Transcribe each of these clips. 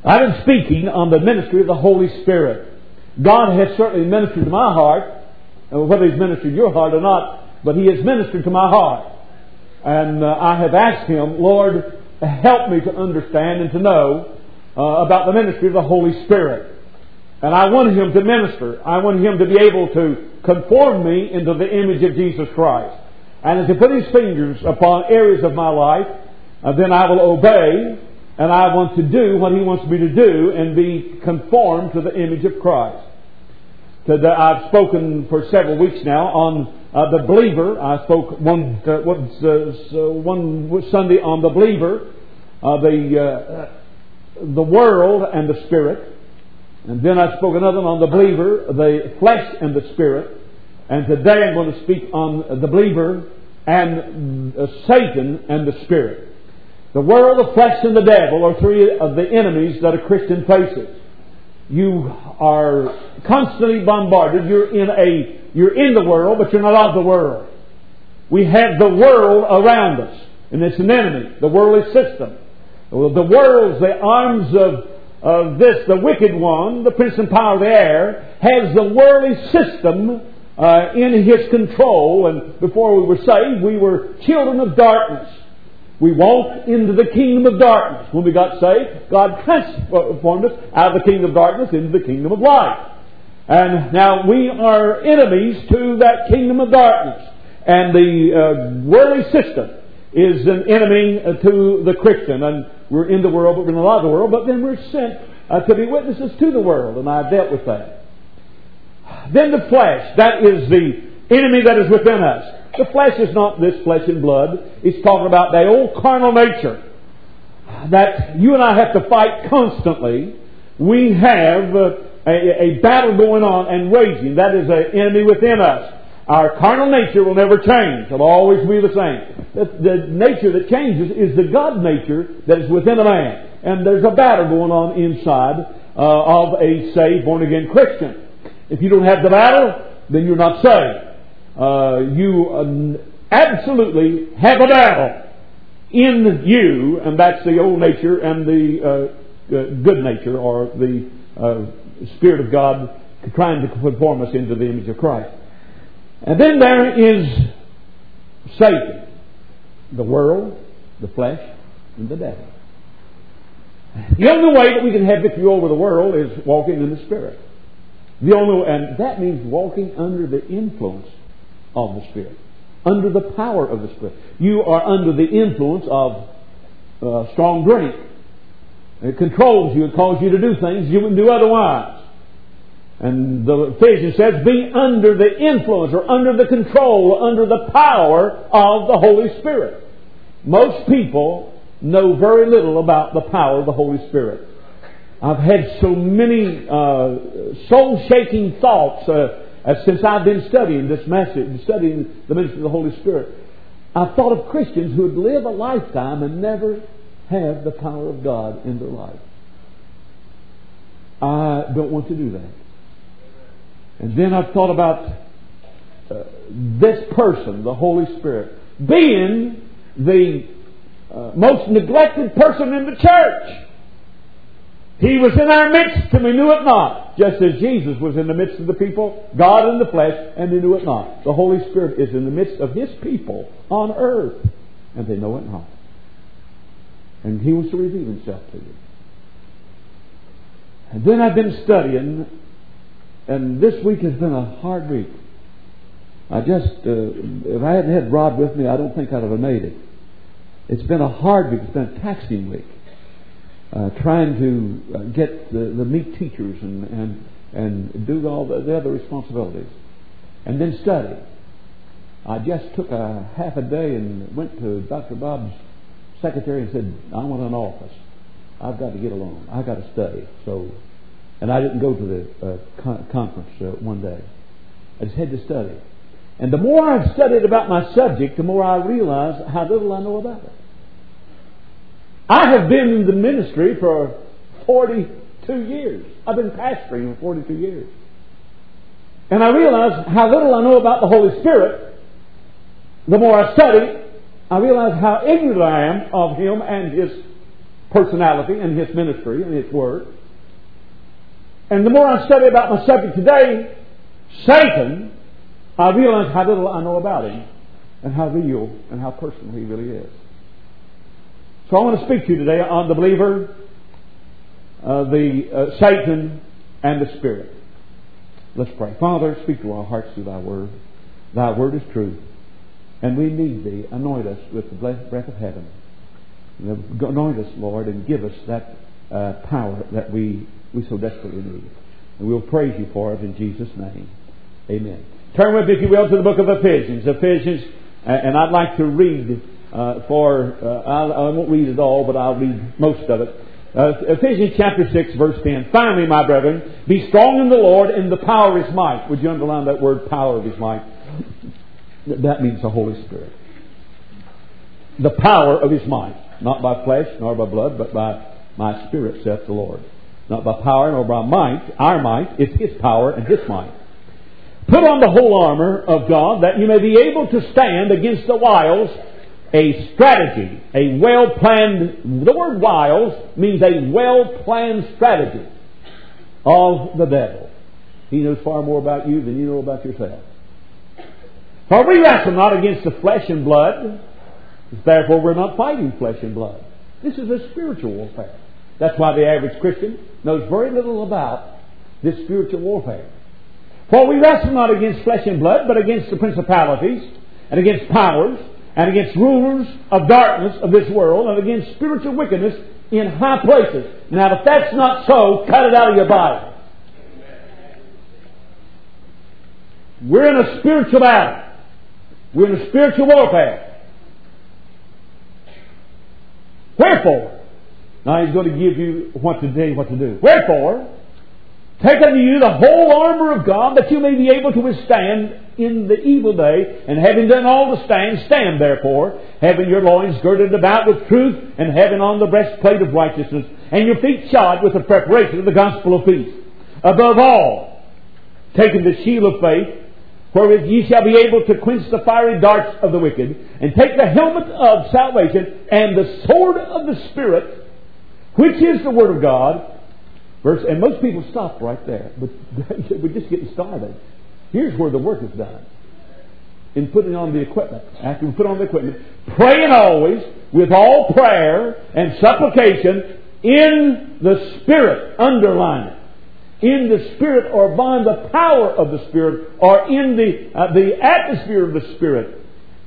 I've been speaking on the ministry of the Holy Spirit. God has certainly ministered to my heart, whether He's ministered to your heart or not, but He has ministered to my heart. And I have asked Him, Lord, help me to understand and to know about the ministry of the Holy Spirit. And I want Him to minister. I want Him to be able to conform me into the image of Jesus Christ. And as He put His fingers upon areas of my life, then I will obey, and I want to do what He wants me to do and be conformed to the image of Christ. Today, I've spoken for several weeks now on the believer. I spoke one Sunday on the believer, the world and the spirit. And then I spoke another one on the believer, the flesh and the spirit. And today I'm going to speak on the believer and Satan and the spirit. The world, the flesh, and the devil are three of the enemies that a Christian faces. You are constantly bombarded. You're in the world, but you're not of the world. We have the world around us, and it's an enemy, the worldly system. The world's the arms of this, the wicked one, the prince and power of the air, has the worldly system in his control. And before we were saved, we were children of darkness. We walked into the kingdom of darkness. When we got saved, God transformed us out of the kingdom of darkness into the kingdom of light. And now we are enemies to that kingdom of darkness. And the worldly system is an enemy to the Christian. And we're in the world, but we're not of the world. But then we're sent to be witnesses to the world. And I dealt with that. Then the flesh. That is the enemy that is within us. The flesh is not this flesh and blood. It's talking about the old carnal nature that you and I have to fight constantly. We have a battle going on and raging. That is an enemy within us. Our carnal nature will never change. It'll always be the same. The nature that changes is the God nature that is within a man. And there's a battle going on inside of a saved, born-again Christian. If you don't have the battle, then you're not saved. You absolutely have a battle in you, and that's the old nature and the good nature, or the Spirit of God trying to conform us into the image of Christ. And then there is Satan, the world, the flesh, and the devil. The only way that we can have victory over the world is walking in the Spirit. And that means walking under the influence of the Spirit, under the power of the Spirit. You are under the influence of strong drink. It controls you. It causes you to do things you wouldn't do otherwise. And the Ephesians says, be under the influence or under the control, under the power of the Holy Spirit. Most people know very little about the power of the Holy Spirit. I've had so many soul-shaking thoughts since I've been studying this message, studying the ministry of the Holy Spirit. I've thought of Christians who would live a lifetime and never have the power of God in their life. I don't want to do that. And then I've thought about this person, the Holy Spirit, being the most neglected person in the church. He was in our midst and we knew it not. Just as Jesus was in the midst of the people, God in the flesh, and they knew it not. The Holy Spirit is in the midst of His people on earth, and they know it not. And He wants to reveal Himself to you. And then I've been studying, and this week has been a hard week. If I hadn't had Rod with me, I don't think I'd have made it. It's been a hard week. It's been a taxing week. Trying to get the meet teachers and do all the other responsibilities. And then study. I just took a half a day and went to Dr. Bob's secretary and said, I want an office. I've got to get along. I've got to study. And I didn't go to the conference one day. I just had to study. And the more I've studied about my subject, the more I realize how little I know about it. I have been in the ministry for 42 years. I've been pastoring for 42 years. And I realize how little I know about the Holy Spirit. The more I study, I realize how ignorant I am of Him and His personality and His ministry and His Word. And the more I study about my subject today, Satan, I realize how little I know about him and how real and how personal he really is. So I want to speak to you today on the believer, Satan, and the Spirit. Let's pray. Father, speak to our hearts through Thy Word. Thy Word is truth, and we need Thee. Anoint us with the breath of heaven. Anoint us, Lord, and give us that power that we so desperately need. And we'll praise You for it in Jesus' name. Amen. Turn with me, if you will, to the book of Ephesians. And I'd like to read I won't read it all, but I'll read most of it. Ephesians chapter 6, verse 10. Finally, my brethren, be strong in the Lord in the power of His might. Would you underline that word, power of His might? That means the Holy Spirit. The power of His might. Not by flesh nor by blood, but by my Spirit, saith the Lord. Not by power nor by might, our might. It's His power and His might. Put on the whole armor of God, that you may be able to stand against the wiles, a strategy, a well-planned, the word wiles means a well-planned strategy of the devil. He knows far more about you than you know about yourself. For we wrestle not against the flesh and blood, therefore we're not fighting flesh and blood. This is a spiritual warfare. That's why the average Christian knows very little about this spiritual warfare. For we wrestle not against flesh and blood, but against the principalities, and against powers, and against rulers of darkness of this world, and against spiritual wickedness in high places. Now, if that's not so, cut it out of your Bible. We're in a spiritual battle. We're in a spiritual warfare. Wherefore, now He's going to give you what to do. Wherefore, take unto you the whole armor of God, that you may be able to withstand in the evil day, and having done all to stand, stand therefore, having your loins girded about with truth, and having on the breastplate of righteousness, and your feet shod with the preparation of the gospel of peace. Above all, taking the shield of faith, wherewith ye shall be able to quench the fiery darts of the wicked, and take the helmet of salvation, and the sword of the Spirit, which is the Word of God. And most people stop right there, but we're just getting started. Here's where the work is done. In putting on the equipment. After we put on the equipment, praying always with all prayer and supplication in the Spirit. Underline it. In the Spirit, or by the power of the Spirit, or in the atmosphere of the Spirit.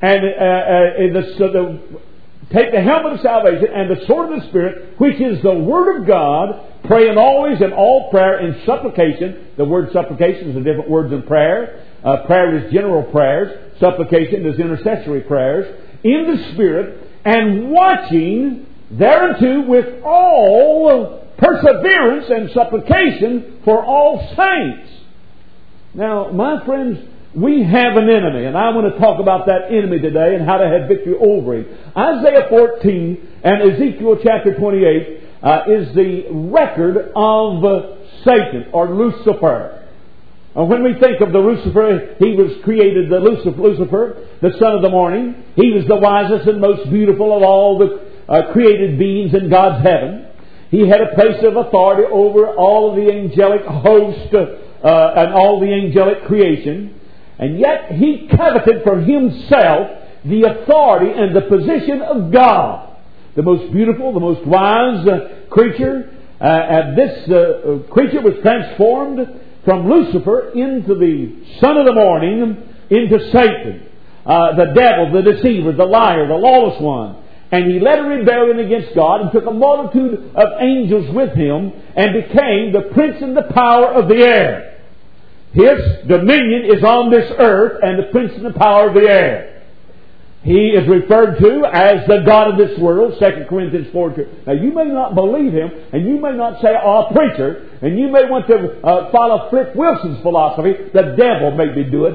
And take the helmet of salvation and the sword of the Spirit, which is the Word of God, praying always in all prayer and supplication. The word supplication is a different word than prayer. Prayer is general prayers. Supplication is intercessory prayers. In the Spirit, and watching thereunto with all perseverance and supplication for all saints. Now, my friends, we have an enemy, and I want to talk about that enemy today and how to have victory over him. Isaiah 14 and Ezekiel chapter 28 is the record of Satan, or Lucifer. When we think of the Lucifer, he was created, Lucifer, the son of the morning. He was the wisest and most beautiful of all the created beings in God's heaven. He had a place of authority over all of the angelic host and all the angelic creation. And yet he coveted for himself the authority and the position of God. The most beautiful, the most wise creature. And this creature was transformed from Lucifer into the son of the morning, into Satan. The devil, the deceiver, the liar, the lawless one. And he led a rebellion against God and took a multitude of angels with him and became the prince and the power of the air. His dominion is on this earth and the prince and the power of the air. He is referred to as the God of this world, 2 Corinthians 4:2. Now you may not believe him, and you may not say, "Oh, preacher," and you may want to follow Flip Wilson's philosophy, "The devil made me do it."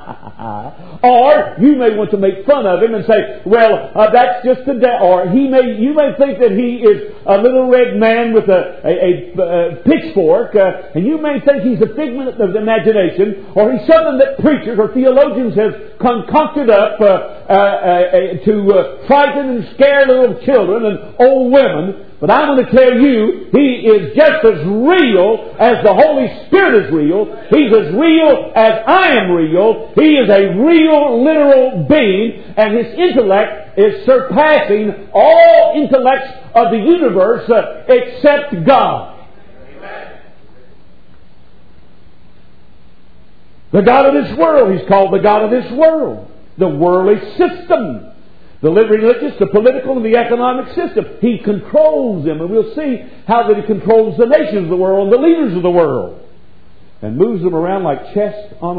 Or you may want to make fun of him and say, "Well, that's just the devil." Or you may think that he is a little red man with a pitchfork, and you may think he's a figment of the imagination, or he's something that preachers or theologians have concocted up to frighten and scare little children and old women But I want to tell you, He is just as real as the Holy Spirit is real. He's as real as I am real. He is a real, literal being, and His intellect is surpassing all intellects of the universe except God. The God of this world, He's called the God of this world. The worldly system. The religious, the political, and the economic system. He controls them. And we'll see how that He controls the nations of the world and the leaders of the world. And moves them around like chess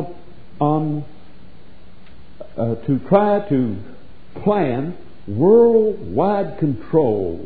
to try to plan worldwide control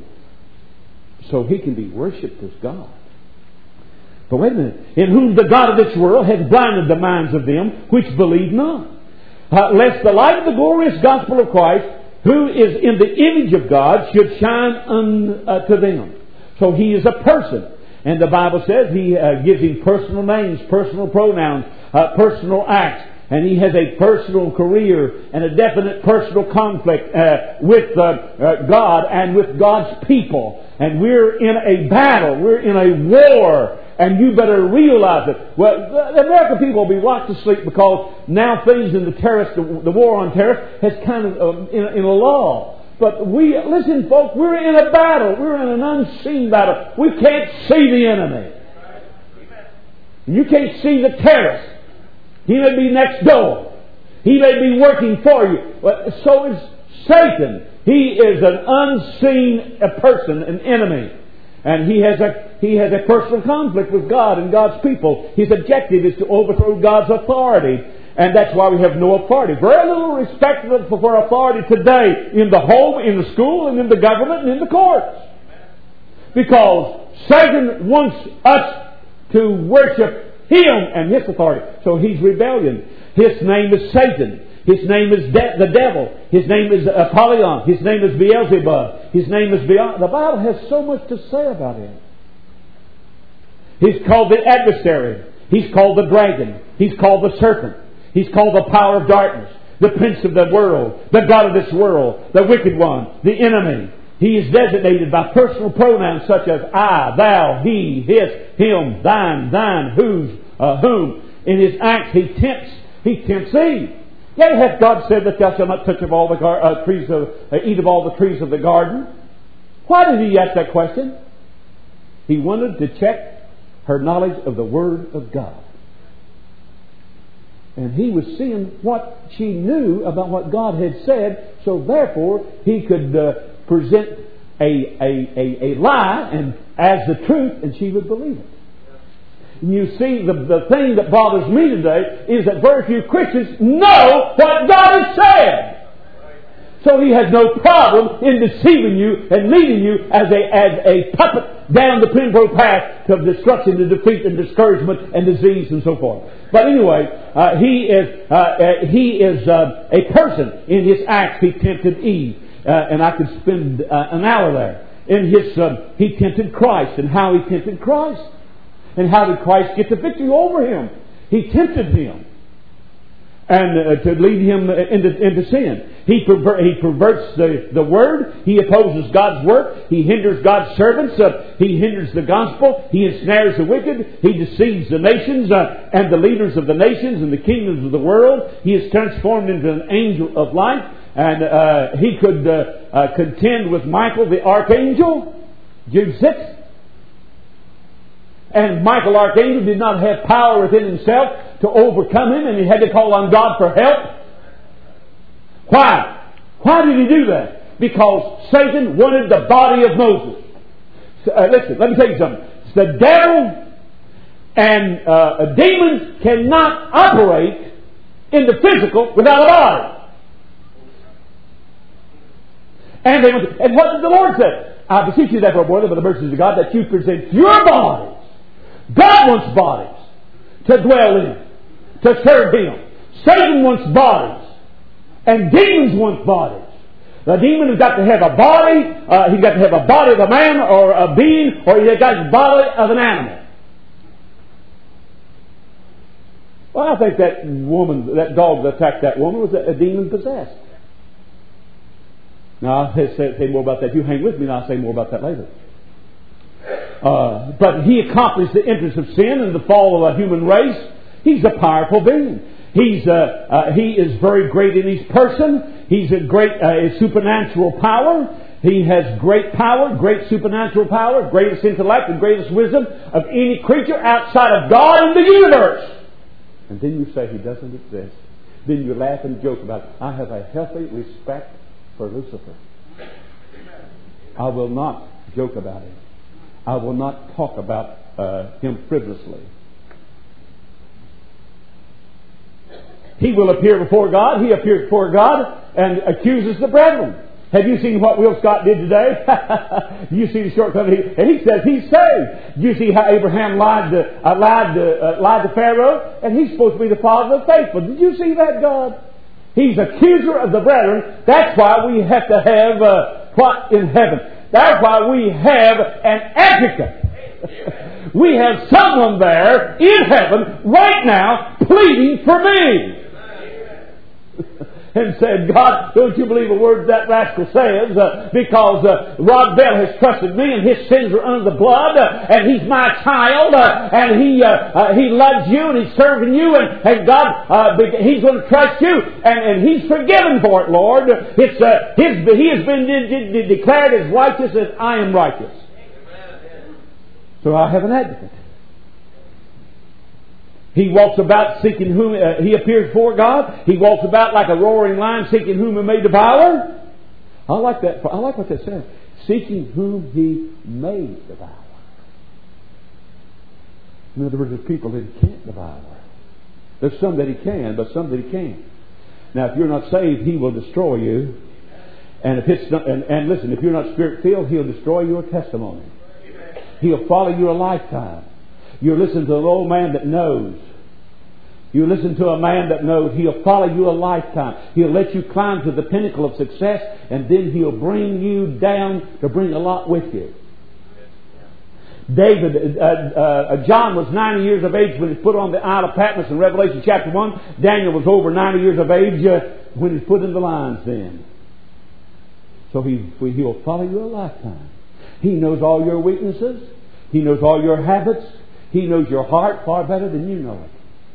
so He can be worshipped as God. But wait a minute. In whom the God of this world has blinded the minds of them which believe not. Lest the light of the glorious gospel of Christ, who is in the image of God, should shine unto them. So He is a person. And the Bible says He gives Him personal names, personal pronouns, personal acts. And He has a personal career and a definite personal conflict with God and with God's people. And we're in a battle. We're in a war. And you better realize it. Well, the American people will be rocked to sleep because now things in the war on terror has kind of in a lull. But listen, folks, we're in a battle. We're in an unseen battle. We can't see the enemy. You can't see the terrorist. He may be next door. He may be working for you. But so is Satan. He is an unseen person, an enemy. And he has a personal conflict with God and God's people. His objective is to overthrow God's authority. And that's why we have no authority. Very little respect for authority today in the home, in the school, and in the government, and in the courts. Because Satan wants us to worship Him and His authority. So he's rebellion. His name is Satan. His name is the devil. His name is Apollyon. His name is Beelzebub. His name is Beyond. The Bible has so much to say about him. He's called the adversary. He's called the dragon. He's called the serpent. He's called the power of darkness. The prince of the world. The God of this world. The wicked one. The enemy. He is designated by personal pronouns such as I, thou, he, his, him, thine, whose, whom. In His acts He tempts Eve. Yet hath God said that thou shalt not touch of all the eat of all the trees of the garden? Why did He ask that question? He wanted to check her knowledge of the Word of God. And He was seeing what she knew about what God had said, so therefore He could present a lie and as the truth, and she would believe it. You see, the thing that bothers me today is that very few Christians know what God has said. So He has no problem in deceiving you and leading you as a puppet down the pinball path of destruction and defeat and discouragement and disease and so forth. But anyway, He is a person. In His acts He tempted Eve. And I could spend an hour there. He tempted Christ, and how He tempted Christ. And how did Christ get the victory over him? He tempted him. And to lead him into sin. He perverts the Word. He opposes God's work. He hinders God's servants. He hinders the gospel. He ensnares the wicked. He deceives the nations and the leaders of the nations and the kingdoms of the world. He is transformed into an angel of light. And he could contend with Michael the archangel. Jude 6. And Michael Archangel did not have power within himself to overcome him, and he had to call on God for help. Why? Why did he do that? Because Satan wanted the body of Moses. Listen, let me tell you something. The devil and demons cannot operate in the physical without a body. And what did the Lord say? I beseech you therefore, brother, by the mercies of God, that you present your bodies. God wants bodies to dwell in, to serve Him. Satan wants bodies, and demons want bodies. The demon has got to have a body. He's got to have a body of a man or a being, or he's got the body of an animal. Well, I think that dog that attacked that woman was a demon possessed. Now, I'll say more about that. You hang with me, and I'll say more about that later. But He accomplished the entrance of sin and the fall of a human race. He's a powerful being. He is very great in His person. He's a great supernatural power. He has great power, great supernatural power, greatest intellect and greatest wisdom of any creature outside of God in the universe. And then you say He doesn't exist. Then you laugh and joke about it. I have a healthy respect for Lucifer. I will not joke about him. I will not talk about him frivolously. He will appear before God. He appears before God and accuses the brethren. Have you seen what Will Scott did today? You see the shortcut, and he says he's saved. You see how Abraham lied to Pharaoh, and he's supposed to be the father of the faithful. Did you see that, God? He's accuser of the brethren. That's why we have to have what in heaven. That's why we have an advocate. We have someone there in heaven right now pleading for me. And said, God, don't you believe a word that rascal says, because Rod Bell has trusted me and his sins are under the blood, and he's my child, and he loves you and he's serving you, and God, he's going to trust you, and he's forgiven for it, Lord. He has been declared as righteous as I am righteous. So I have an advocate. He walks about seeking whom he appears before God. He walks about like a roaring lion, seeking whom he may devour. I like that. I like what that says. Seeking whom he may devour. In other words, there's people that he can't devour. There's some that he can, but some that he can't. Now, if you're not saved, he will destroy you. And if it's not, and listen, if you're not spirit filled, he'll destroy your testimony. He'll follow you a lifetime. You listen to an old man that knows. You listen to a man that knows. He'll follow you a lifetime. He'll let you climb to the pinnacle of success, and then he'll bring you down to bring a lot with you. John was 90 years of age when he was put on the Isle of Patmos in Revelation chapter 1. Daniel was over 90 years of age when he was put in the lion's den. So he'll follow you a lifetime. He knows all your weaknesses. He knows all your habits. He knows your heart far better than you know it.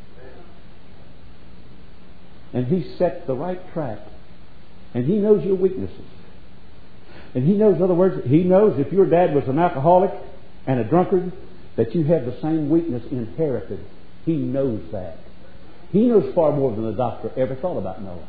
And He sets the right track. And He knows your weaknesses. And He knows, in other words, He knows if your dad was an alcoholic and a drunkard, that you have the same weakness inherited. He knows that. He knows far more than the doctor ever thought about knowing.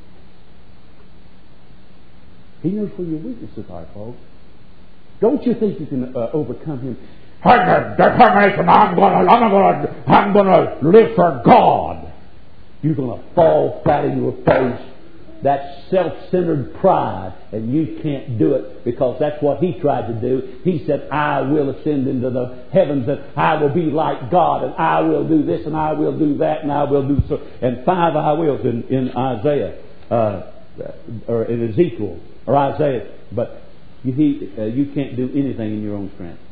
He knows where your weaknesses are, folks. Don't you think you can overcome him? Determination, I'm going to live for God. You're going to fall flat in your face. That's self-centered pride, and you can't do it because that's what he tried to do. He said, I will ascend into the heavens, and I will be like God, and I will do this, and I will do that, and I will do so. And 5 I wills in Isaiah, or in Ezekiel, or Isaiah. But you can't do anything in your own strength.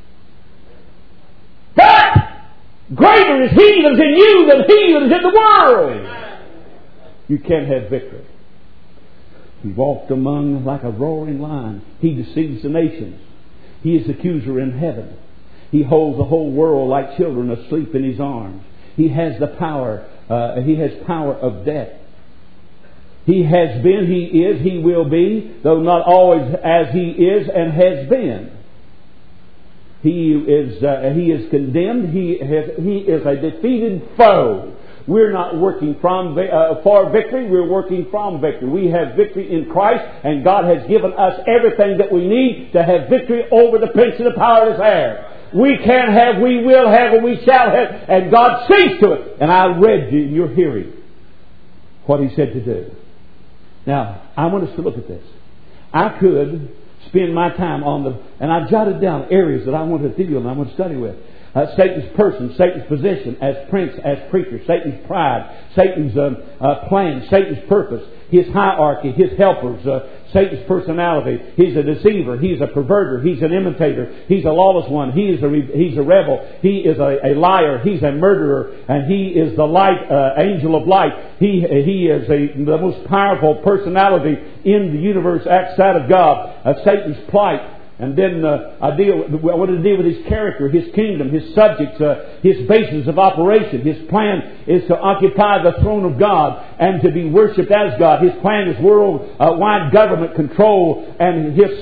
But greater is He that is in you than he that is in the world. You can't have victory. He walked among like a roaring lion. He deceives the nations. He is accuser in heaven. He holds the whole world like children asleep in His arms. He has the power. He has power of death. He has been, He is, He will be, though not always as He is and has been. He is condemned. He is a defeated foe. We're not working for victory. We're working from victory. We have victory in Christ, and God has given us everything that we need to have victory over the prince of the power of this air. We can have, we will have, and we shall have, and God sees to it. And I read you in your hearing what He said to do. Now, I want us to look at this. I could spend my time and I've jotted down areas that I want to deal and I want to study with. Satan's person, Satan's position as prince, as preacher, Satan's pride, Satan's plan, Satan's purpose, his hierarchy, his helpers, Satan's personality. He's a deceiver. He's a perverter. He's an imitator. He's a lawless one. He's a rebel. He is a liar. He's a murderer. And he is the light, angel of light. He is the most powerful personality in the universe outside of God. Satan's plight. And then I wanted to deal with His character, His kingdom, His subjects, His basis of operation. His plan is to occupy the throne of God and to be worshipped as God. His plan is worldwide government control, and His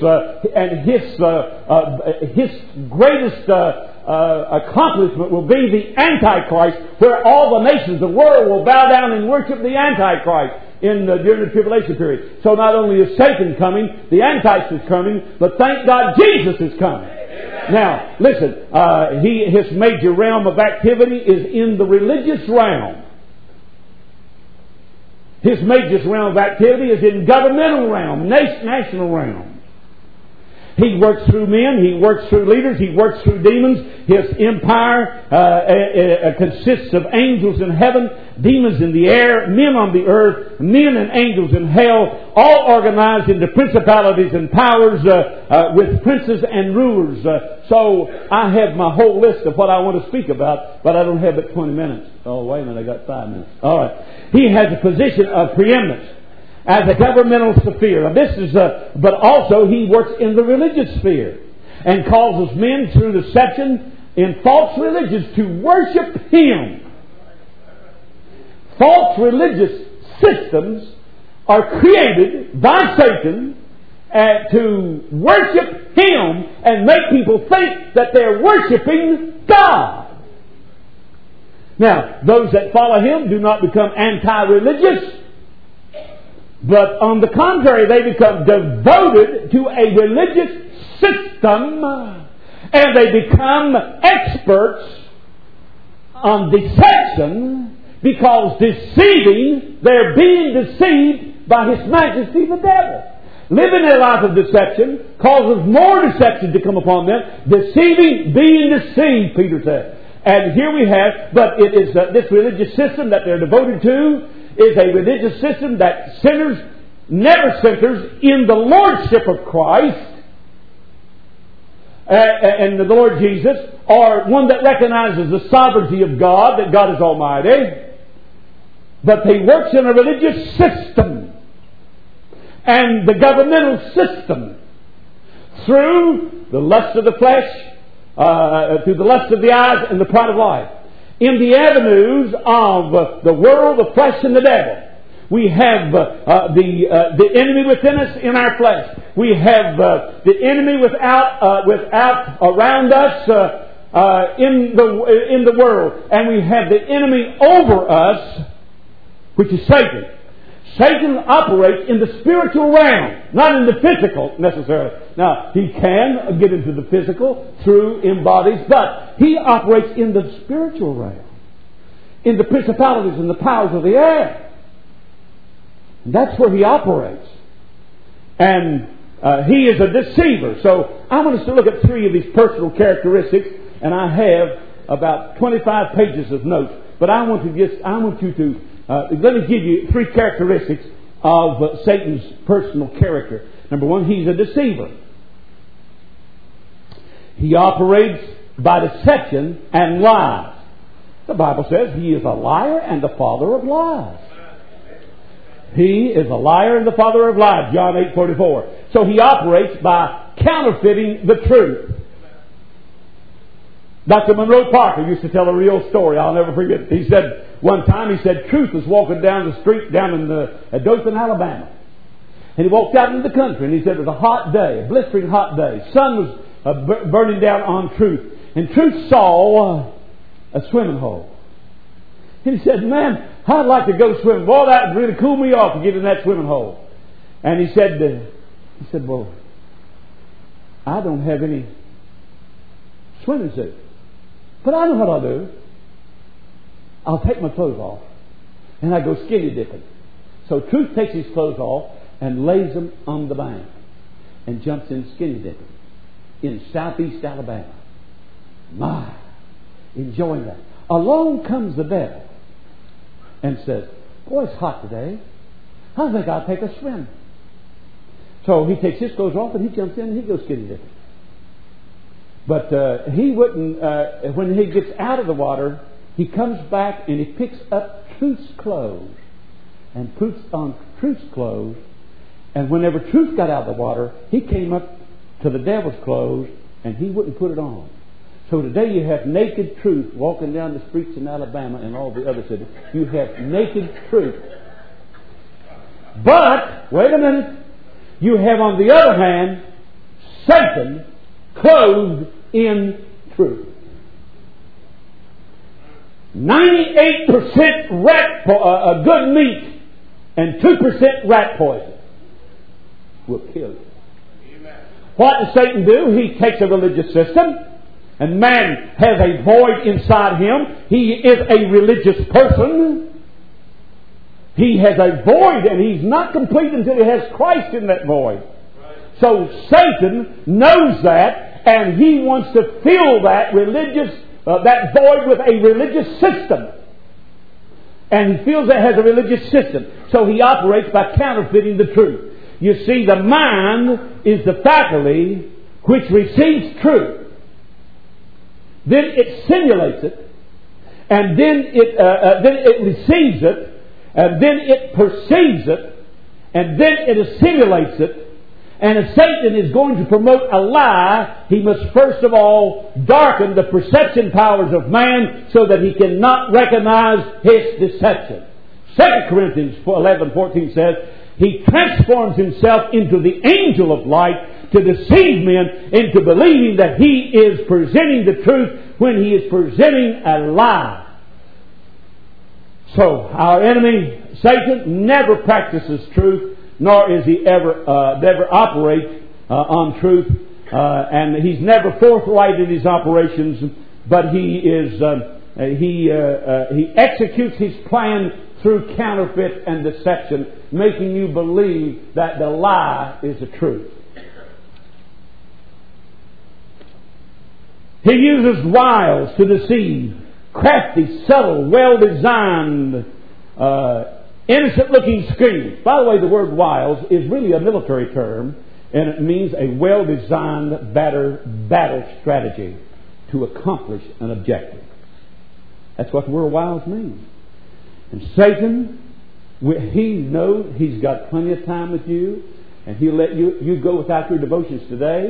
greatest accomplishment will be the Antichrist, where all the nations of the world will bow down and worship the Antichrist during the tribulation period. So not only is Satan coming, the Antichrist is coming, but thank God Jesus is coming. Amen. Now, listen, his major realm of activity is in the religious realm. His major realm of activity is in governmental realm, national realm. He works through men, He works through leaders, He works through demons. His empire consists of angels in heaven, demons in the air, men on the earth, men and angels in hell, all organized into principalities and powers with princes and rulers. So I have my whole list of what I want to speak about, but I don't have but 20 minutes. Oh, wait a minute, I got 5 minutes. All right. He has a position of preeminence as a governmental sphere. But also he works in the religious sphere and causes men through deception in false religions to worship him. False religious systems are created by Satan to worship him and make people think that they're worshiping God. Now, those that follow him do not become anti-religious, but on the contrary, they become devoted to a religious system, and they become experts on deception, because they're being deceived by His Majesty the devil. Living a life of deception causes more deception to come upon them. Deceiving, being deceived, Peter said. And here we have, but it is this religious system that they're devoted to is a religious system that never centers in the Lordship of Christ and the Lord Jesus, or one that recognizes the sovereignty of God, that God is Almighty. But He works in a religious system and the governmental system through the lust of the flesh, through the lust of the eyes and the pride of life. In the avenues of the world, the flesh, and the devil, we have the enemy within us in our flesh. We have the enemy without around us in the world, and we have the enemy over us, which is Satan. Satan operates in the spiritual realm, not in the physical necessarily. Now, he can get into the physical through embodies, but he operates in the spiritual realm, in the principalities and the powers of the air. And that's where he operates. And he is a deceiver. So I want us to look at 3 of his personal characteristics, and I have about 25 pages of notes. But let me give you 3 characteristics of Satan's personal character. Number 1, he's a deceiver. He operates by deception and lies. The Bible says he is a liar and the father of lies. He is a liar and the father of lies, John 8:44. So he operates by counterfeiting the truth. Dr. Monroe Parker used to tell a real story. I'll never forget it. He said, one time, Truth was walking down the street down in Dothan, Alabama. And he walked out into the country, and he said it was a hot day, a blistering hot day. Sun was burning down on Truth. And Truth saw a swimming hole. And he said, man, I'd like to go swimming. Boy, that would really cool me off to get in that swimming hole. And he said, well, I don't have any swimming suit. But I know what I'll do. I'll take my clothes off and I go skinny dipping. So Truth takes his clothes off and lays them on the bank and jumps in skinny dipping in southeast Alabama. My, enjoying that. Along comes the devil and says, boy, it's hot today. I think I'll take a swim. So he takes his clothes off and he jumps in and he goes skinny dipping. But he wouldn't, when he gets out of the water, he comes back and he picks up Truth's clothes and puts on Truth's clothes. And whenever Truth got out of the water, he came up to the devil's clothes, and he wouldn't put it on. So today you have naked truth walking down the streets in Alabama and all the other cities. You have naked truth. But, wait a minute, you have on the other hand, Satan clothed in truth. 98% good meat and 2% rat poison will kill you. What does Satan do? He takes a religious system, and man has a void inside him. He is a religious person. He has a void, and he's not complete until he has Christ in that void. So Satan knows that, and he wants to fill that that void with a religious system. And he feels it has a religious system. So he operates by counterfeiting the truth. You see, the mind is the faculty which receives truth. Then it simulates it, and then it receives it, and then it perceives it, and then it assimilates it. And if Satan is going to promote a lie, he must first of all darken the perception powers of man so that he cannot recognize his deception. 2 Corinthians 11:14 says, he transforms himself into the angel of light to deceive men into believing that he is presenting the truth when he is presenting a lie. So, our enemy, Satan, never practices truth, nor is he ever operate on truth, and he's never forthright in his operations. But he executes his plan through counterfeit and deception, making you believe that the lie is the truth. He uses wiles to deceive, crafty, subtle, well-designed, innocent-looking schemes. By the way, the word wiles is really a military term, and it means a well-designed battle strategy to accomplish an objective. That's what the word wiles means. And Satan, he knows he's got plenty of time with you, and he'll let you go without your devotions today.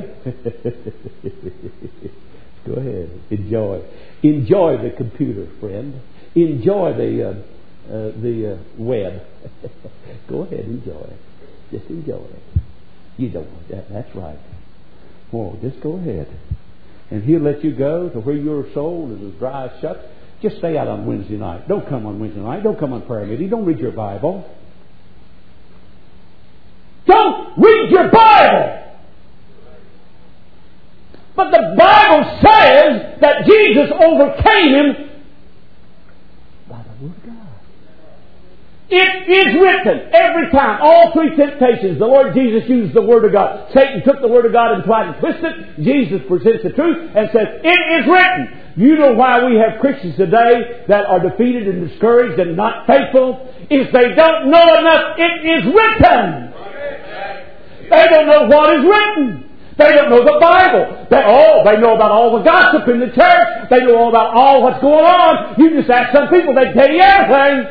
Go ahead, enjoy the computer, friend. Enjoy the web. Go ahead, enjoy it. Just enjoy it. You don't want that. That's right. Oh, just go ahead, and he'll let you go to where your soul is as dry as shucks. Just stay out on Wednesday night. Don't come on Wednesday night. Don't come on prayer meeting. Don't read your Bible. Don't read your Bible! But the Bible says that Jesus overcame him by the Word of God. It is written every time, all three temptations, the Lord Jesus used the Word of God. Satan took the Word of God and tried to twist it. Jesus presents the truth and says, it is written. You know why we have Christians today that are defeated and discouraged and not faithful? Is they don't know enough. It is written. They don't know what is written. They don't know the Bible. They know about all the gossip in the church. They know all about all what's going on. You just ask some people, they tell you everything.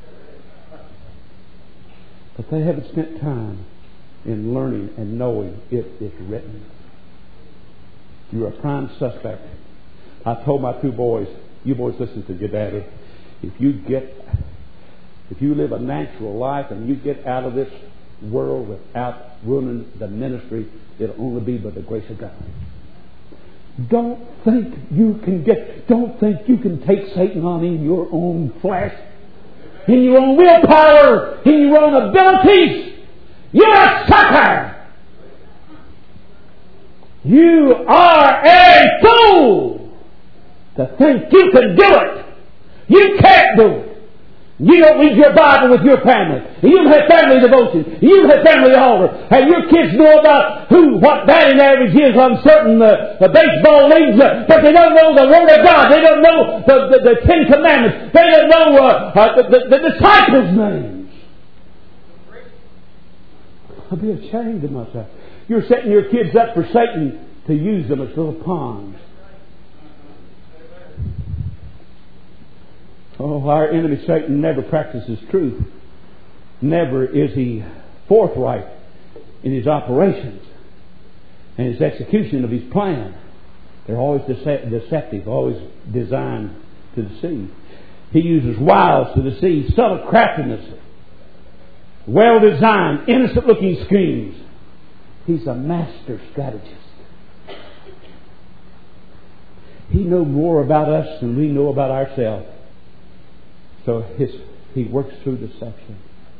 But they haven't spent time in learning and knowing it is written. You're a prime suspect. I told my two boys, you boys listen to your daddy. If you live a natural life and you get out of this world without ruining the ministry, it'll only be by the grace of God. Don't think you can take Satan on in your own flesh, in your own willpower, in your own abilities. You're a sucker. You are a fool to think you can do it. You can't do it. You don't read your Bible with your family. You don't have family devotion. You don't have family altar. And your kids know about what batting average is on certain baseball leagues, but they don't know the Word of God. They don't know the Ten Commandments. They don't know the disciples' names. I'll be ashamed of myself. You're setting your kids up for Satan to use them as little pawns. Oh, our enemy Satan never practices truth. Never is he forthright in his operations. and his execution of his plan. They're always deceptive, always designed to deceive. He uses wiles to deceive, subtle craftiness, well-designed, innocent-looking schemes. He's a master strategist. He knows more about us than we know about ourselves. So he works through deception.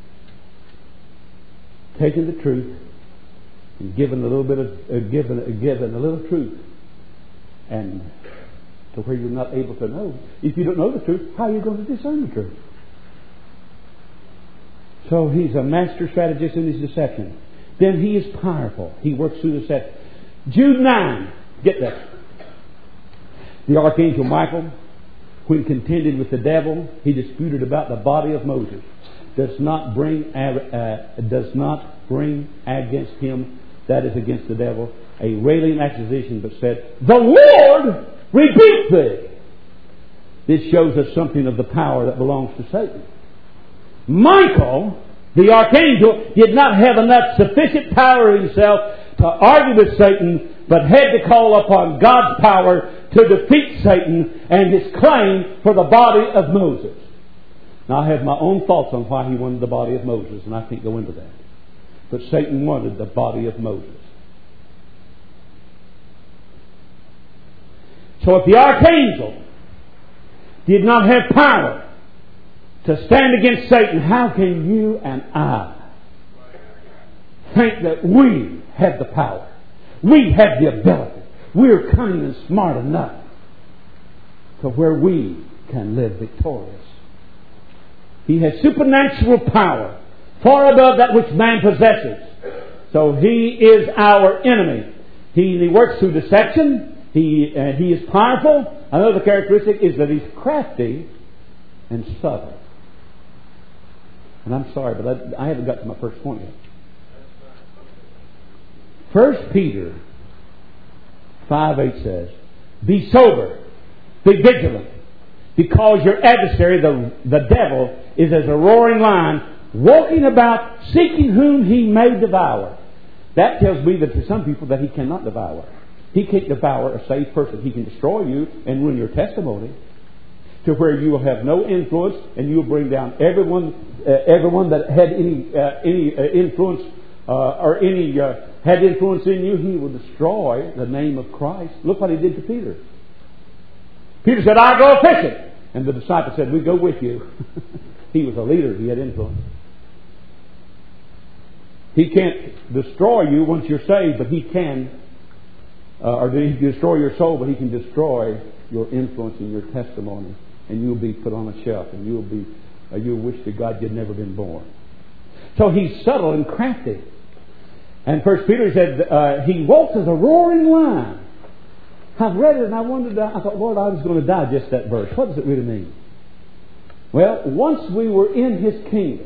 Taking the truth and giving a little bit of giving a little truth, and to where you're not able to know. If you don't know the truth, how are you going to discern the truth? So he's a master strategist in his deception. Then he is powerful. He works through deception. Jude 9. Get that. The archangel Michael, when contended with the devil, he disputed about the body of Moses. Does not bring against him, that is against the devil, a railing accusation, but said, "The Lord rebuke thee." This shows us something of the power that belongs to Satan. Michael, the archangel, did not have enough sufficient power himself to argue with Satan, but had to call upon God's power to defeat Satan and his claim for the body of Moses. Now, I have my own thoughts on why he wanted the body of Moses, and I can't go into that. But Satan wanted the body of Moses. So if the archangel did not have power to stand against Satan, how can you and I think that we have the power? We have the ability. We're cunning and smart enough to where we can live victorious. He has supernatural power far above that which man possesses. So he is our enemy. He works through deception. He is powerful. Another characteristic is that he's crafty and subtle. And I'm sorry, but I haven't got to my first point yet. 1 Peter 5:8 says, "Be sober, be vigilant, because your adversary, the devil, is as a roaring lion, walking about, seeking whom he may devour." That tells me that to some people that he cannot devour. He can't devour a saved person. He can destroy you and ruin your testimony to where you will have no influence, and you will bring down everyone that had any influence or any had influence in you. He will destroy the name of Christ. Look what he did to Peter. Peter said, "I go fishing," and the disciple said, "We go with you." He was a leader. He had influence. He can't destroy you once you're saved, but he can, or he can destroy your soul, but he can destroy your influence and your testimony, and you'll be put on a shelf, and you'll wish to God you'd never been born. So he's subtle and crafty. And 1 Peter said he walks as a roaring lion. I've read it and I thought, Lord, I was going to digest that verse. What does it really mean? Well, once we were in his kingdom.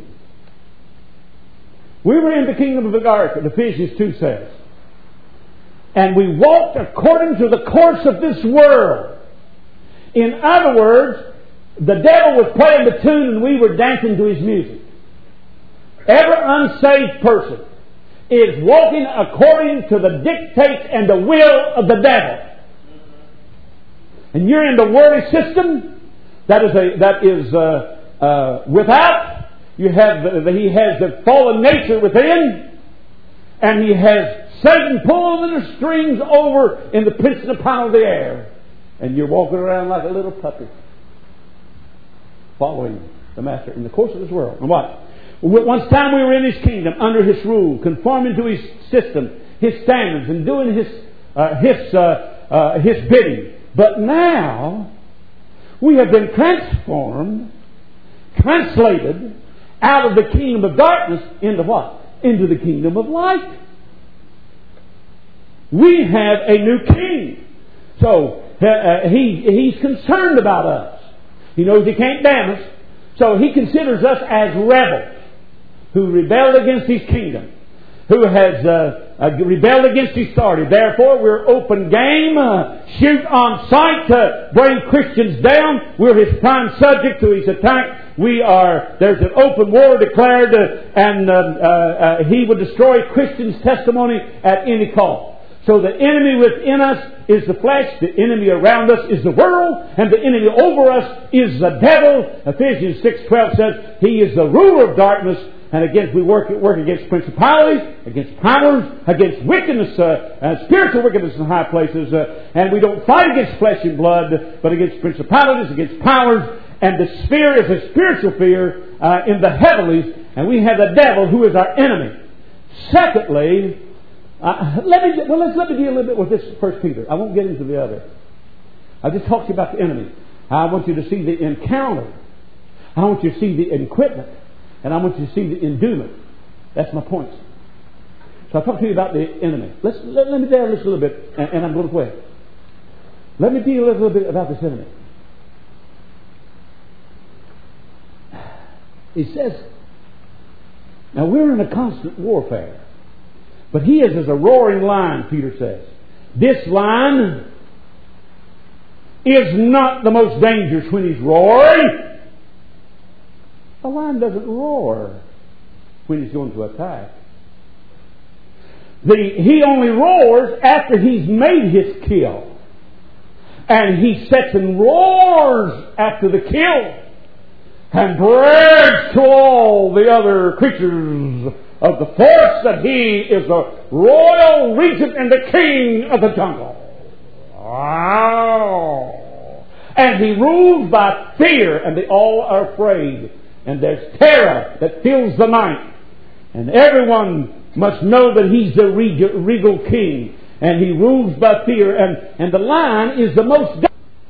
We were in the kingdom of the earth, Ephesians 2 says. And we walked according to the course of this world. In other words, the devil was playing the tune and we were dancing to his music. Every unsaved person is walking according to the dictates and the will of the devil. And you're in the worldly system that is without. He has the fallen nature within, and he has Satan pulling the strings over in the principality of the air, and you're walking around like a little puppy, following the master in the course of this world. And what? Once time we were in his kingdom, under his rule, conforming to his system, his standards, and doing his bidding. But now we have been transformed, translated out of the kingdom of darkness into what? Into the kingdom of light. We have a new king. So he's concerned about us. He knows he can't damn us. So he considers us as rebels who rebelled against his kingdom, who has rebelled against his authority. Therefore, we're open game, shoot on sight to bring Christians down. We're his prime subject to his attack. There's an open war declared, and he would destroy Christians' testimony at any cost. So the enemy within us is the flesh, the enemy around us is the world, and the enemy over us is the devil. Ephesians 6:12 says, He is the ruler of darkness, and we work against principalities, against powers, against wickedness, spiritual wickedness in high places, and we don't fight against flesh and blood, but against principalities, against powers, and the sphere is a spiritual fear in the heavenlies, and we have the devil who is our enemy. Secondly, let me deal a little bit with this 1 Peter. I won't get into the other. I'll just talk to you about the enemy. I want you to see the encounter. I want you to see the equipment. And I want you to see the endowment. That's my point. So I'll talk to you about the enemy. Let me deal this a little bit, and I'm going to quit. Let me deal a little bit about this enemy. He says, now we're in a constant warfare. But he is as a roaring lion, Peter says. This lion is not the most dangerous when he's roaring. A lion doesn't roar when he's going to attack. He only roars after he's made his kill. And he sits and roars after the kill. And brags to all the other creatures of the forest that he is the royal regent and the king of the jungle. Wow! And he rules by fear, and they all are afraid. And there's terror that fills the night. And everyone must know that he's the regal king. And he rules by fear. And the lion is the most...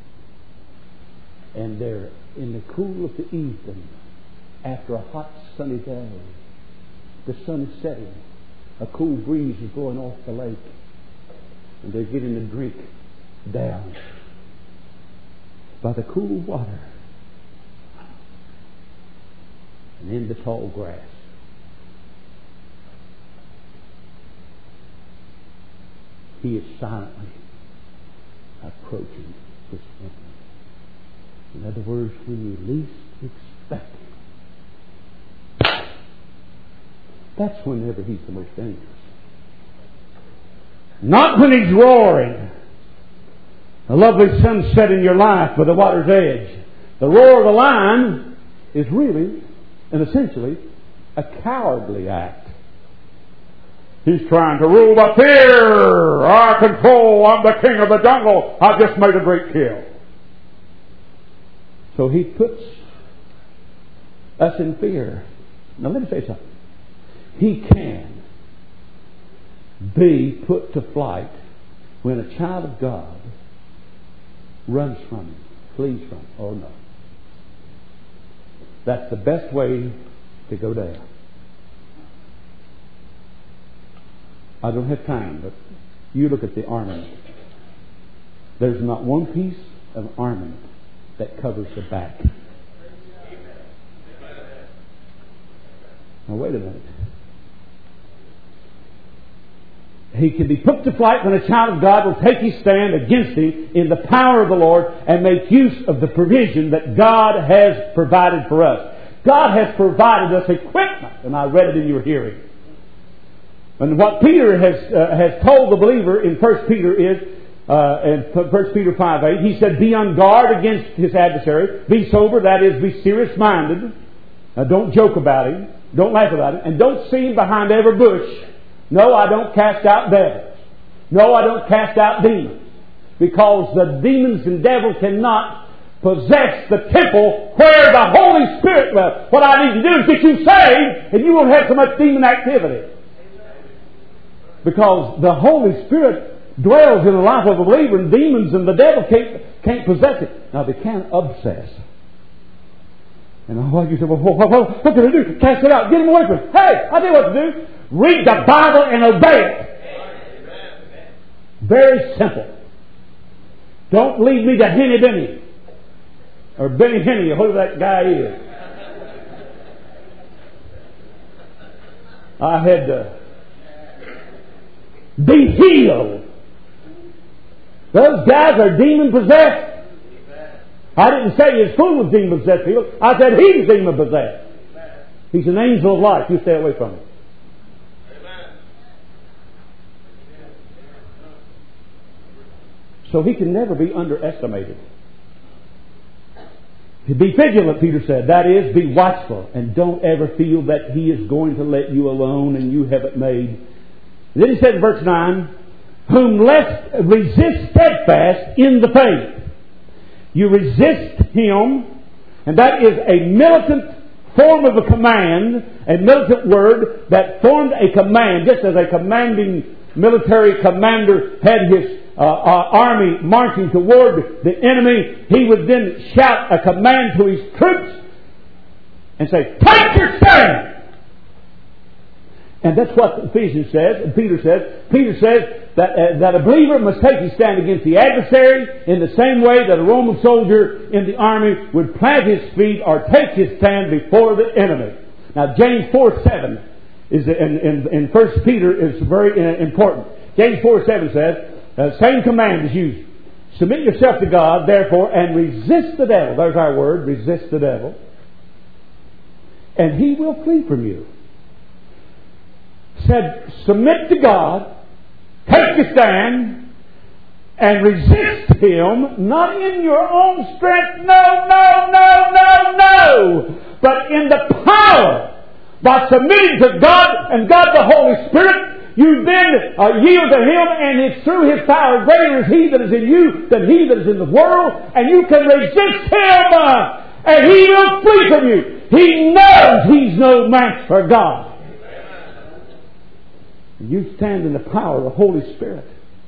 And they're in the cool of the evening, after a hot sunny day. The sun is setting. A cool breeze is blowing off the lake. And they're getting a drink down by the cool water. And in the tall grass. He is silently approaching his enemy. In other words, when you least expect it, that's whenever he's the most dangerous. Not when he's roaring. A lovely sunset in your life by the water's edge. The roar of the lion is really and essentially a cowardly act. He's trying to rule by fear. I control. I'm the king of the jungle. I've just made a great kill. So he puts us in fear. Now let me say something. He can be put to flight when a child of God runs from him, flees from him. Oh no. That's the best way to go down. I don't have time, but you look at the armament. There's not one piece of armament that covers the back. Now wait a minute. He can be put to flight when a child of God will take his stand against him in the power of the Lord and make use of the provision that God has provided for us. God has provided us equipment, and I read it in your hearing. And what Peter has told the believer in 1 Peter is, in 1 Peter 5:8, he said, be on guard against his adversary. Be sober, that is, be serious-minded. Now, don't joke about him. Don't laugh about him. And don't see him behind every bush. No, I don't cast out devils. No, I don't cast out demons. Because the demons and devils cannot possess the temple where the Holy Spirit dwells. What I need to do is get you saved, and you won't have so much demon activity. Because the Holy Spirit dwells in the life of a believer, and demons and the devil can't possess it. Now, they can obsess. And you say, well, what can I do? Cast it out. Get him away from it. Hey, I tell you what to do. Read the Bible and obey it. Very simple. Don't lead me to Henny Benny. Or Benny Henny, or whoever that guy is. I had to be healed. Those guys are demon possessed. I didn't say his fool was demon possessed. I said he's demon possessed. He's an angel of light. You stay away from him. So he can never be underestimated. Be vigilant, Peter said. That is, be watchful. And don't ever feel that he is going to let you alone and you have it made. And then he said in verse 9, whom lest resist steadfast in the faith. You resist him, and that is a militant form of a command, a militant word that formed a command, just as a commanding military commander had his army marching toward the enemy. He would then shout a command to his troops and say, take your stand! And that's what Ephesians says, and Peter says. Peter says that a believer must take his stand against the adversary in the same way that a Roman soldier in the army would plant his feet or take his stand before the enemy. Now, James 4:7 is in 1 Peter is very important. James 4:7 says, same command is used. Submit yourself to God, therefore, and resist the devil. There's our word, resist the devil. And he will flee from you. Said, submit to God, take a stand, and resist him, not in your own strength, no, but in the power, by submitting to God and God the Holy Spirit. You then yield to him, and it's through his power. Greater is he that is in you than he that is in the world, and you can resist him, and he will flee from you. He knows he's no match for God. You stand in the power of the Holy Spirit,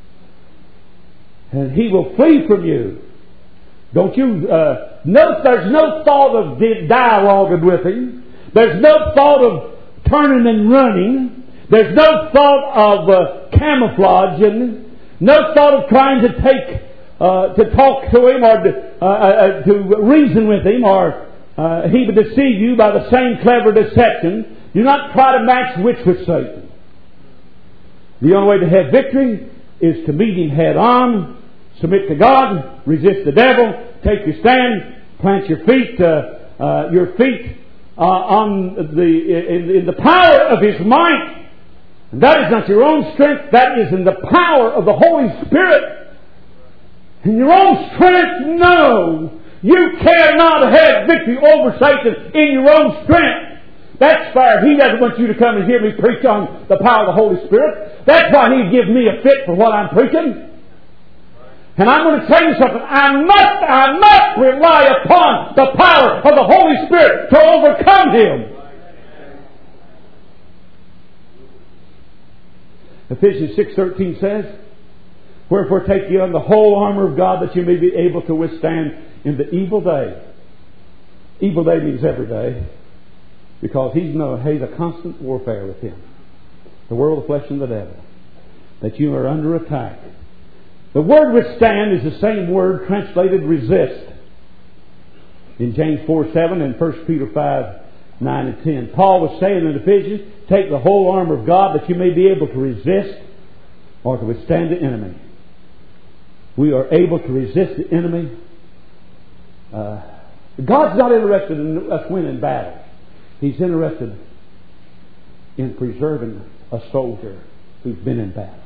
and he will flee from you. Don't you notice there's no thought of dialoguing with him. There's no thought of turning and running. There's no thought of camouflaging. No thought of trying to to talk to him or to reason with him, or he would deceive you by the same clever deception. Do not try to match wits with Satan. The only way to have victory is to meet him head on, submit to God, resist the devil, take your stand, plant your feet on in the power of his might. And that is not your own strength, that is in the power of the Holy Spirit. In your own strength, no. You cannot have victory over Satan in your own strength. That's fair. He doesn't want you to come and hear me preach on the power of the Holy Spirit. That's why He gives me a fit for what I'm preaching. And I'm going to tell you something. I must rely upon the power of the Holy Spirit to overcome him. Ephesians 6:13 says, wherefore take ye on the whole armour of God, that you may be able to withstand in the evil day. Evil day means every day, because he's a constant warfare with him. The world, the flesh, and the devil. That you are under attack. The word withstand is the same word translated resist in James 4:7 and 1 Peter 5:9 and 10. Paul was saying in Ephesians, take the whole armour of God that you may be able to resist or to withstand the enemy. We are able to resist the enemy. God's not interested in us winning battles. He's interested in preserving a soldier who's been in battle.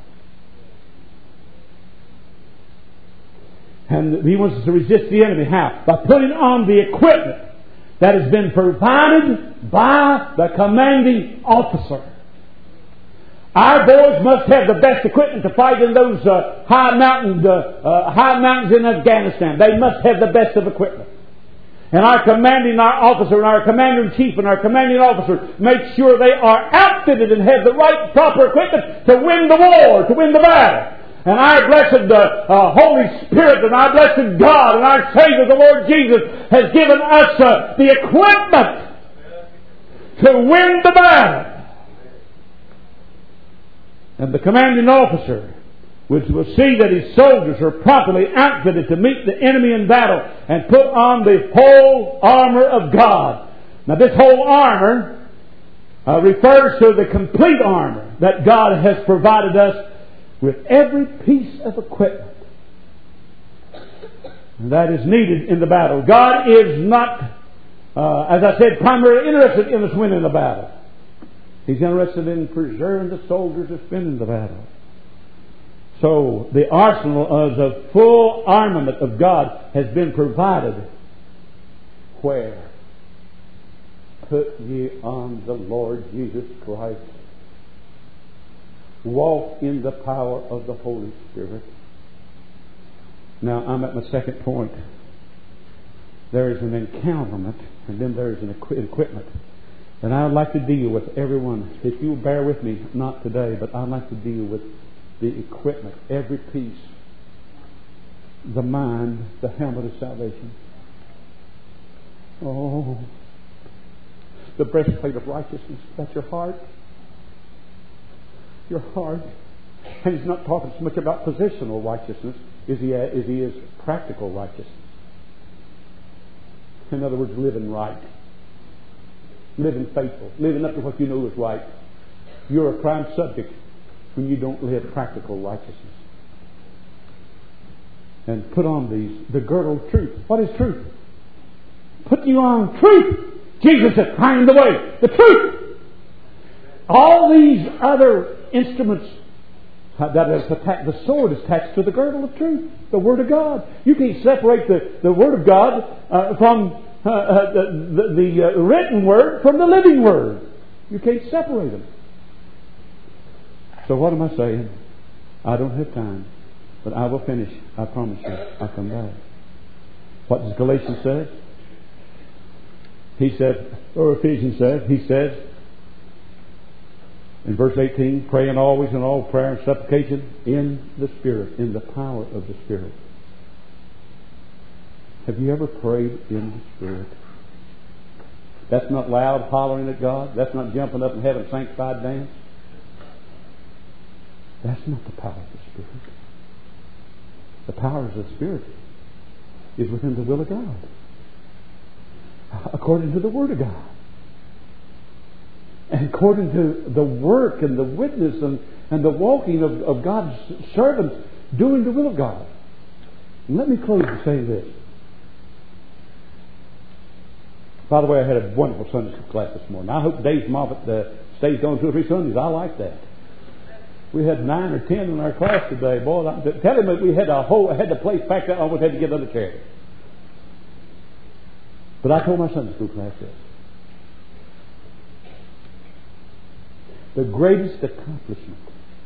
And he wants us to resist the enemy. How? By putting on the equipment that has been provided by the commanding officer. Our boys must have the best equipment to fight in those high mountains in Afghanistan. They must have the best of equipment. And our officer and our commander-in-chief and our commanding officer make sure they are outfitted and have the right proper equipment to win the war, to win the battle. And our blessed Holy Spirit and our blessed God and our Savior, the Lord Jesus, has given us the equipment to win the battle. And the commanding officer will see that his soldiers are properly outfitted to meet the enemy in battle and put on the whole armour of God. Now this whole armour refers to the complete armour that God has provided us with every piece of equipment that is needed in the battle. God is not, as I said, primarily interested in us winning the battle. He's interested in preserving the soldiers that's been in the battle. So the arsenal of the full armament of God has been provided. Where? Put ye on the Lord Jesus Christ. Walk in the power of the Holy Spirit. Now I'm at my second point. There is an encounterment, and then there is an equipment. And I'd like to deal with everyone. If you'll bear with me, not today, but I'd like to deal with the equipment, every piece. The mind, the helmet of salvation. Oh, the breastplate of righteousness. That's your heart. Your heart. And he's not talking so much about positional righteousness as he is practical righteousness. In other words, living right. Living faithful. Living up to what you know is right. You're a prime subject when you don't live practical righteousness. And put on the girdle of truth. What is truth? Put you on truth. Jesus said, find the way. The truth. All these other instruments that is attached, the sword is attached to the girdle of truth, the Word of God. You can't separate the Word of God from the written Word from the living Word. You can't separate them. So what am I saying? I don't have time, but I will finish. I promise you. I'll come back. What does Galatians say? He said, or Ephesians says, he says, in verse 18, praying always in all prayer and supplication in the Spirit, in the power of the Spirit. Have you ever prayed in the Spirit? That's not loud hollering at God. That's not jumping up and having a sanctified dance. That's not the power of the Spirit. The power of the Spirit is within the will of God, according to the Word of God. And according to the work and the witness and the walking of God's servants doing the will of God. And let me close by saying this. By the way, I had a wonderful Sunday school class this morning. I hope Dave Moffat stays on 2 or 3 Sundays. I like that. We had 9 or 10 in our class today. Boy, tell him that we had had the place packed out. I almost had to get another chair. But I told my Sunday school class this. The greatest accomplishment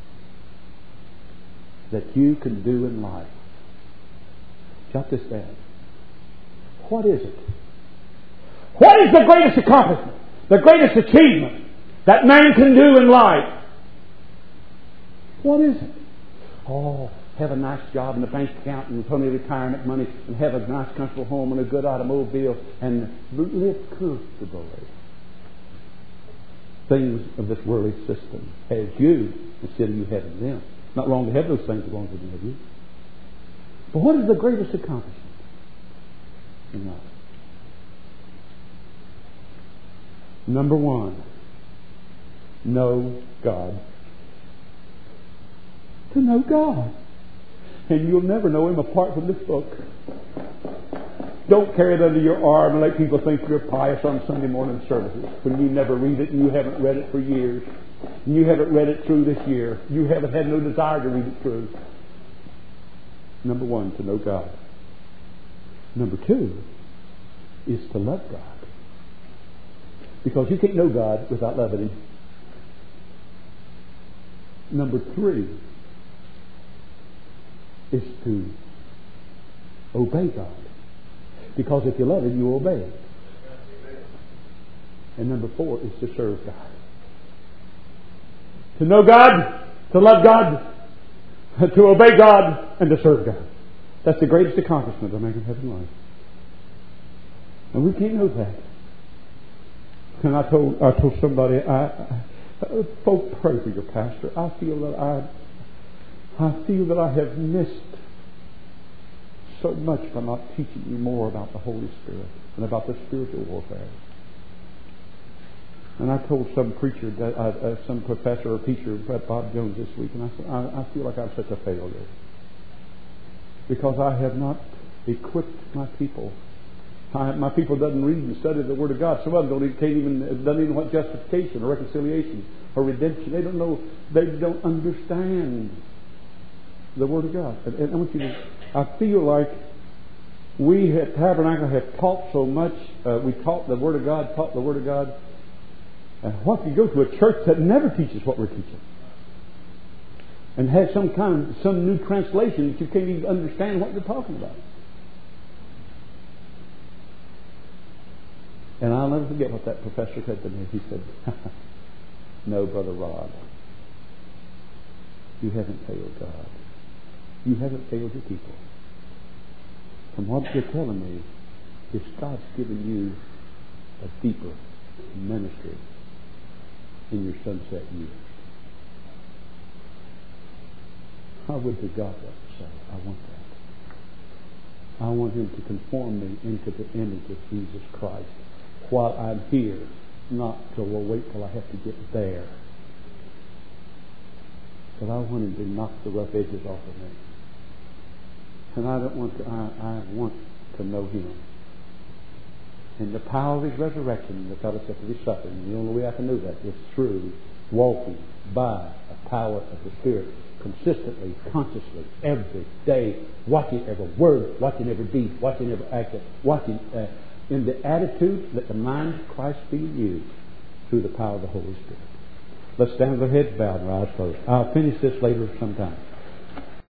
that you can do in life. Jot this down. What is it? What is the greatest accomplishment? The greatest achievement that man can do in life? What is it? Oh, have a nice job in the bank account and plenty of retirement money and have a nice comfortable home and a good automobile and live comfortably. Things of this worldly system has you instead of you having them. Not wrong to have those things as long as you have you. But what is the greatest accomplishment in life? Number 1, know God. To know God. And you'll never know Him apart from this book. Don't carry it under your arm and let people think you're pious on Sunday morning services when you never read it and you haven't read it for years. And you haven't read it through this year. You haven't had no desire to read it through. Number 1, to know God. Number 2 is to love God. Because you can't know God without loving Him. Number 3 is to obey God. Because if you love Him, you obey Him. And number 4 is to serve God. To know God, to love God, to obey God, and to serve God. That's the greatest accomplishment a man can have in life. And we can't know that. And I told somebody, folks, pray for your pastor. I feel that I have missed so much by not teaching you more about the Holy Spirit and about the spiritual warfare. And I told some preacher, some professor or teacher, Bob Jones, this week, and I said, I feel like I'm such a failure because I have not equipped my people. My people doesn't read and study the Word of God. Some of them doesn't even know what justification or reconciliation or redemption. They don't know. They don't understand the Word of God. And I want you to, I feel like we at Tabernacle have taught so much. We taught the Word of God, taught the Word of God. And what if you go to a church that never teaches what we're teaching? And has some new translation that you can't even understand what they're talking about. And I'll never forget what that professor said to me. He said, "No, Brother Rod, you haven't failed God. You haven't failed your people. From what you're telling me, is God's given you a deeper ministry in your sunset years." How would the God say, I want that. I want Him to conform me into the image of Jesus Christ while I'm here, not till we'll wait till I have to get there. But I want Him to knock the rough edges off of me. And I want to know Him. And the power of His resurrection and the fellowship of His suffering. And the only way I can do that is through walking by the power of the Spirit, consistently, consciously, every day, watching every word, watching every deed, watching every action, watching in the attitude that the mind of Christ being used through the power of the Holy Spirit. Let's stand with our heads bowed and our eyes closed. I'll finish this later sometime.